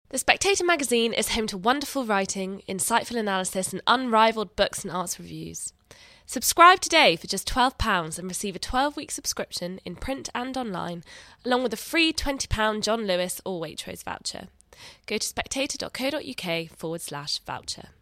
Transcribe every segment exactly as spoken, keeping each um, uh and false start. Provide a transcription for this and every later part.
The Spectator magazine is home to wonderful writing, insightful analysis and unrivalled books and arts reviews. Subscribe today for just twelve pounds and receive a twelve-week subscription in print and online, along with a free twenty pounds John Lewis or Waitrose voucher. Go to spectator.co.uk forward slash voucher.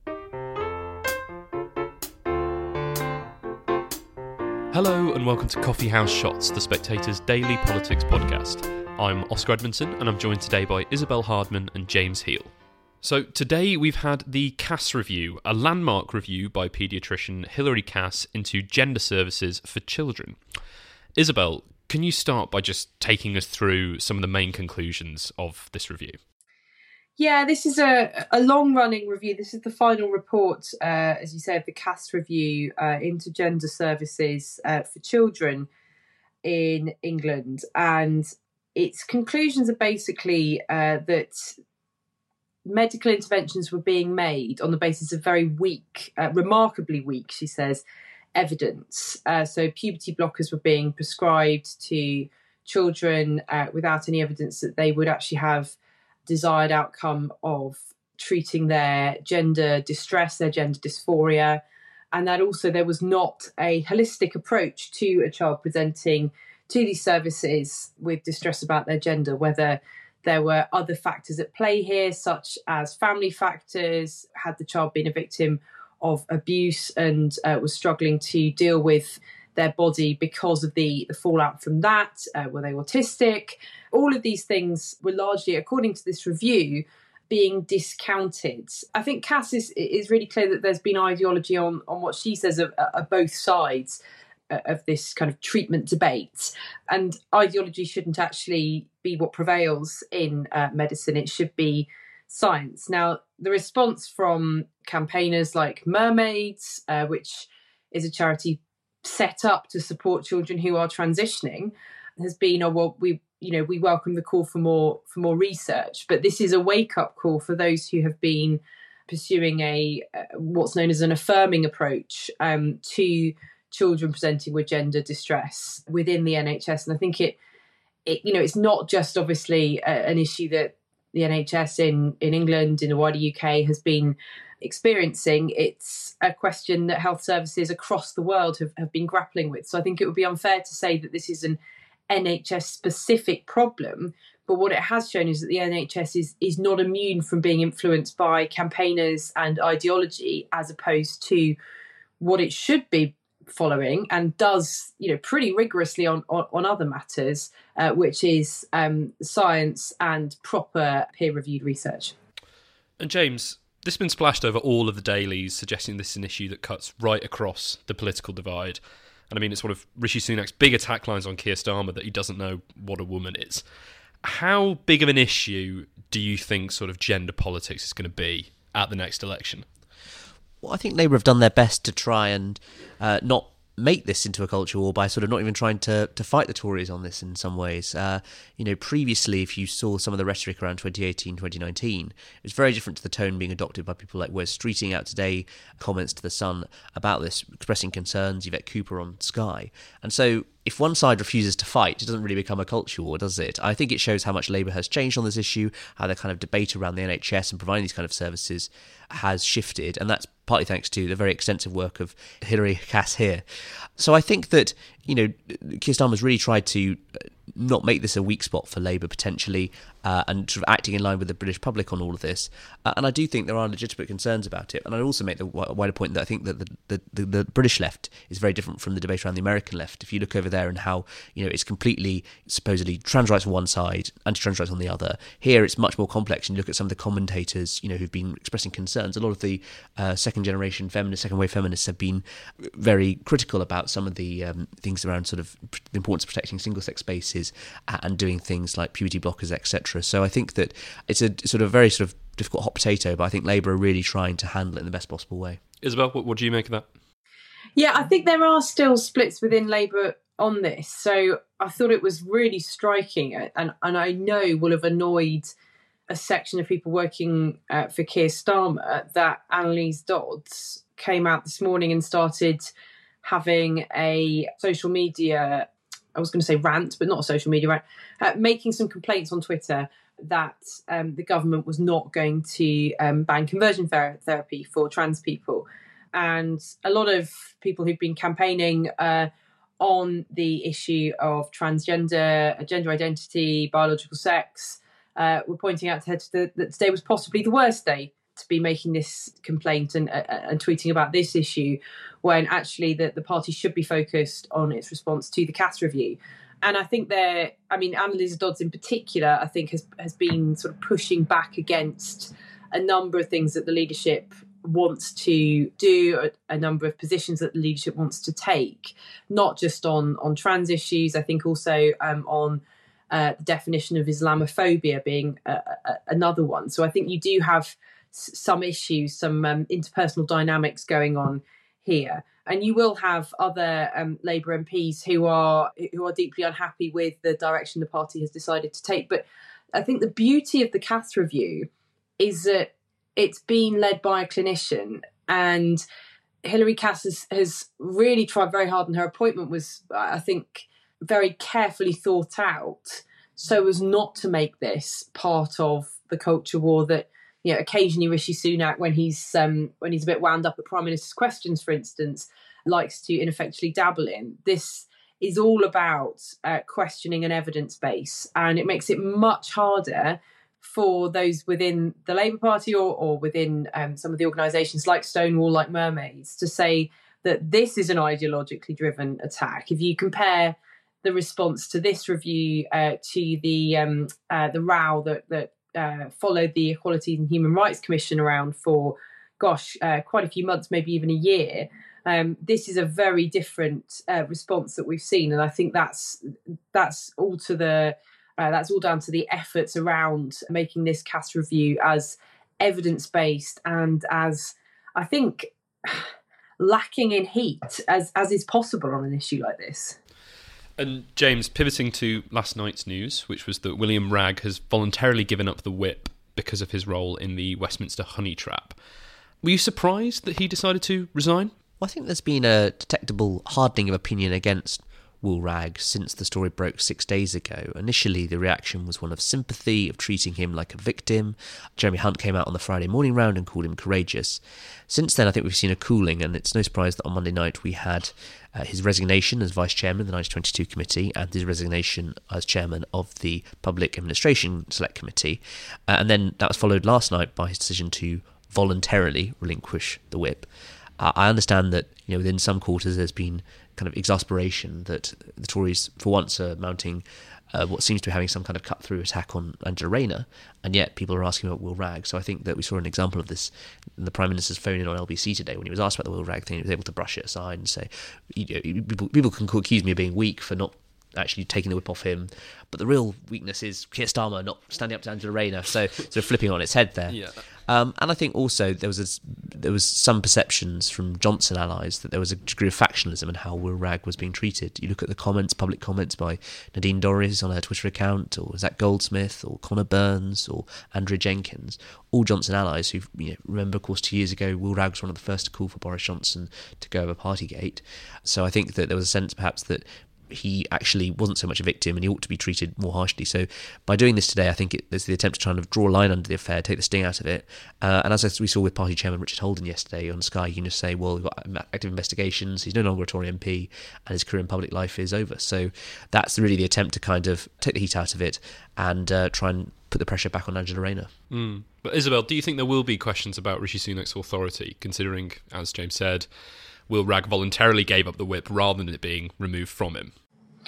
Hello and welcome to Coffee House Shots, the Spectator's daily politics podcast. I'm Oscar Edmondson and I'm joined today by Isabel Hardman and James Heal. So today we've had the Cass review, a landmark review by paediatrician Hilary Cass into gender services for children. Isabel, can you start by just taking us through some of the main conclusions of this review? Yeah, this is a, a long-running review. This is the final report, uh, as you say, of the Cass review uh, into gender services uh, for children in England. And its conclusions are basically uh, that medical interventions were being made on the basis of very weak, uh, remarkably weak, she says, evidence. Uh, so puberty blockers were being prescribed to children uh, without any evidence that they would actually have desired outcome of treating their gender distress, their gender dysphoria, and that also there was not a holistic approach to a child presenting to these services with distress about their gender, whether there were other factors at play here, such as family factors, had the child been a victim of abuse and uh, was struggling to deal with their body because of the, the fallout from that, uh, were they autistic? All of these things were largely, according to this review, being discounted. I think Cass is, is really clear that there's been ideology on, on what she says of, of both sides of this kind of treatment debate. And ideology shouldn't actually be what prevails in uh, medicine. It should be science. Now, the response from campaigners like Mermaids, uh, which is a charity set up to support children who are transitioning, has been, oh, well, we, you know, we welcome the call for more for more research. But this is a wake-up call for those who have been pursuing a uh, what's known as an affirming approach um, to children presenting with gender distress within the N H S. And I think it, it you know, it's not just obviously a, an issue that the N H S in, in England, in the wider U K, has been experiencing. It's a question that health services across the world have, have been grappling with. So I think it would be unfair to say that this is an N H S specific problem. But what it has shown is that the N H S is, is not immune from being influenced by campaigners and ideology, as opposed to what it should be following, and does, you know, pretty rigorously on on, on other matters, uh, which is um, science and proper peer-reviewed research. And James, this has been splashed over all of the dailies, suggesting this is an issue that cuts right across the political divide. And I mean, it's one of Rishi Sunak's big attack lines on Keir Starmer that he doesn't know what a woman is. How big of an issue do you think sort of gender politics is going to be at the next election? Well, I think Labour have done their best to try and uh, not make this into a culture war by sort of not even trying to, to fight the Tories on this in some ways. Uh, you know, previously, if you saw some of the rhetoric around twenty eighteen, twenty nineteen, it was very different to the tone being adopted by people like Wes Streeting out today, comments to The Sun about this, expressing concerns, Yvette Cooper on Sky. And so if one side refuses to fight, it doesn't really become a culture war, does it? I think it shows how much Labour has changed on this issue, how their kind of debate around the N H S and providing these kind of services has shifted, and that's partly thanks to the very extensive work of Hilary Cass here. So I think that, you know, Keir Starmer's really tried to not make this a weak spot for Labour potentially, uh, and sort of acting in line with the British public on all of this. Uh, and I do think there are legitimate concerns about it. And I'd also make the wider point that I think that the, the, the, the British left is very different from the debate around the American left. If you look over there and how, you know, it's completely supposedly trans rights on one side, anti-trans rights on the other. Here it's much more complex. And you look at some of the commentators, you know, who've been expressing concerns. A lot of the uh, second generation feminists, second wave feminists have been very critical about some of the um, things around sort of the importance of protecting single-sex spaces and doing things like puberty blockers, et cetera. So I think that it's a sort of very sort of difficult hot potato, but I think Labour are really trying to handle it in the best possible way. Isabel, what, what do you make of that? Yeah, I think there are still splits within Labour on this. So I thought it was really striking, and, and I know will have annoyed a section of people working uh, for Keir Starmer, that Annalise Dodds came out this morning and started having a social media, I was going to say rant, but not a social media rant, uh, making some complaints on Twitter that um, the government was not going to um, ban conversion ther- therapy for trans people. And a lot of people who've been campaigning uh, on the issue of transgender, gender identity, biological sex, uh, were pointing out to her that, that today was possibly the worst day to be making this complaint and, uh, and tweeting about this issue, when actually the, the party should be focused on its response to the Cass review. And I think they're, I mean, Annalisa Dodds in particular, I think has, has been sort of pushing back against a number of things that the leadership wants to do, a, a number of positions that the leadership wants to take, not just on, on trans issues, I think also um, on uh, the definition of Islamophobia being a, a, another one. So I think you do have s- some issues, some um, interpersonal dynamics going on here. And you will have other um, Labour M Ps who are who are deeply unhappy with the direction the party has decided to take. But I think the beauty of the Cass review is that it's been led by a clinician, and Hilary Cass has, has really tried very hard, and her appointment was, I think, very carefully thought out so as not to make this part of the culture war that, you know, occasionally Rishi Sunak, when he's um, when he's a bit wound up at Prime Minister's questions, for instance, likes to ineffectually dabble in. This is all about uh, questioning an evidence base, and it makes it much harder for those within the Labour Party or, or within um, some of the organisations like Stonewall, like Mermaids, to say that this is an ideologically driven attack. If you compare the response to this review uh, to the um, uh, the row that that Uh, followed the Equality and Human Rights Commission around for, gosh, uh, quite a few months, maybe even a year. Um, this is a very different uh, response that we've seen, and I think that's that's all to the uh, that's all down to the efforts around making this Cass review as evidence based and as, I think, lacking in heat as as is possible on an issue like this. And James, pivoting to last night's news, which was that William Wragg has voluntarily given up the whip because of his role in the Westminster honey trap. Were you surprised that he decided to resign? Well, I think there's been a detectable hardening of opinion against Will Wragg since the story broke six days ago. Initially, the reaction was one of sympathy, of treating him like a victim. Jeremy Hunt came out on the Friday morning round and called him courageous. Since then, I think we've seen a cooling, and it's no surprise that on Monday night we had uh, his resignation as vice-chairman of the nineteen twenty-two committee and his resignation as chairman of the Public Administration Select Committee. Uh, and then that was followed last night by his decision to voluntarily relinquish the whip. Uh, I understand that, you know, within some quarters there's been kind of exasperation that the Tories, for once, are mounting uh, what seems to be having some kind of cut-through attack on Angela Rayner, and yet people are asking about Will Wragg. So I think that we saw an example of this in the Prime Minister's phone in on L B C today when he was asked about the Will Wragg thing. He was able to brush it aside and say, you know, people, people can accuse me of being weak for not actually taking the whip off him, but the real weakness is Keir Starmer not standing up to Angela Rayner, so sort of flipping on its head there. Yeah. Um, and I think also there was a, there was some perceptions from Johnson allies that there was a degree of factionalism in how Will Wragg was being treated. You look at the comments, public comments by Nadine Dorries on her Twitter account, or Zach Goldsmith, or Conor Burns, or Andrea Jenkins, all Johnson allies who, you know, remember, of course, two years ago, Will Wragg was one of the first to call for Boris Johnson to go over Partygate. So I think that there was a sense perhaps that he actually wasn't so much a victim and he ought to be treated more harshly. So by doing this today, I think it, there's the attempt to try and draw a line under the affair, take the sting out of it. Uh, and as we saw with Party Chairman Richard Holden yesterday on Sky, you can just say, well, we've got active investigations, he's no longer a Tory M P, and his career in public life is over. So that's really the attempt to kind of take the heat out of it and uh, try and put the pressure back on Angela Rayner. Mm. But Isabel, do you think there will be questions about Rishi Sunak's authority, considering, as James said, Will Wragg voluntarily gave up the whip rather than it being removed from him?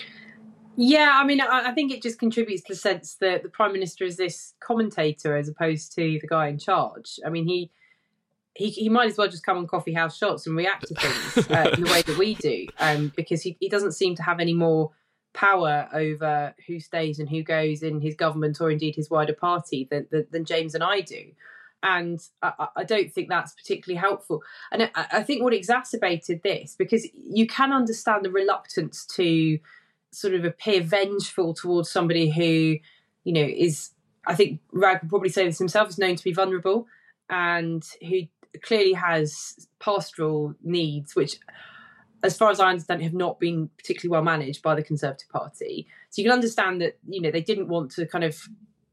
Yeah, I mean, I think it just contributes to the sense that the Prime Minister is this commentator as opposed to the guy in charge. I mean, he he, he might as well just come on Coffee House Shots and react to things uh, in the way that we do, um, because he, he doesn't seem to have any more power over who stays and who goes in his government or indeed his wider party than, than, than James and I do. And I, I don't think that's particularly helpful. And I, I think what exacerbated this, because you can understand the reluctance to sort of appear vengeful towards somebody who, you know, is, I think Wragg would probably say this himself, is known to be vulnerable and who clearly has pastoral needs, which, as far as I understand, have not been particularly well managed by the Conservative Party. So you can understand that, you know, they didn't want to kind of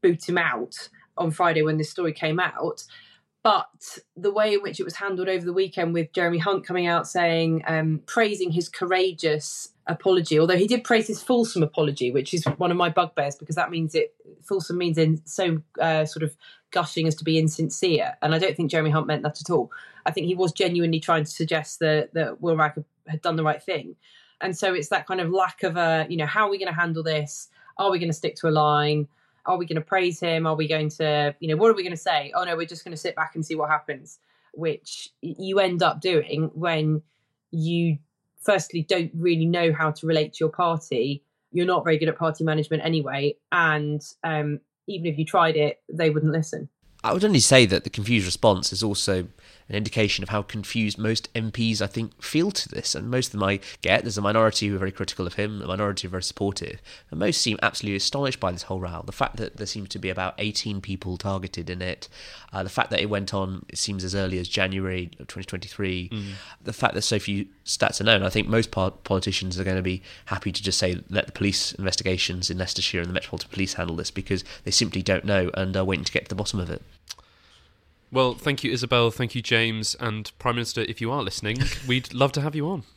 boot him out on Friday when this story came out. But the way in which it was handled over the weekend, with Jeremy Hunt coming out saying, um, praising his courageous apology, although he did praise his fulsome apology, which is one of my bugbears, because that means it fulsome means in so uh, sort of gushing as to be insincere. And I don't think Jeremy Hunt meant that at all. I think he was genuinely trying to suggest that, that Will Wragg had done the right thing. And so it's that kind of lack of a, you know, how are we going to handle this? Are we going to stick to a line? Are we going to praise him? Are we going to, you know, what are we going to say? Oh, no, we're just going to sit back and see what happens, which you end up doing when you firstly don't really know how to relate to your party. You're not very good at party management anyway. And um, even if you tried it, they wouldn't listen. I would only say that the confused response is also an indication of how confused most M Ps, I think, feel to this. And most of them I get, there's a minority who are very critical of him, a minority who are very supportive, and most seem absolutely astonished by this whole row. The fact that there seems to be about eighteen people targeted in it, uh, the fact that it went on, it seems, as early as January of twenty twenty-three, mm. the fact that so few stats are known. I think most politicians are going to be happy to just say, let the police investigations in Leicestershire and the Metropolitan Police handle this, because they simply don't know and are waiting to get to the bottom of it. Well, thank you, Isabel. Thank you, James. And Prime Minister, if you are listening, we'd love to have you on.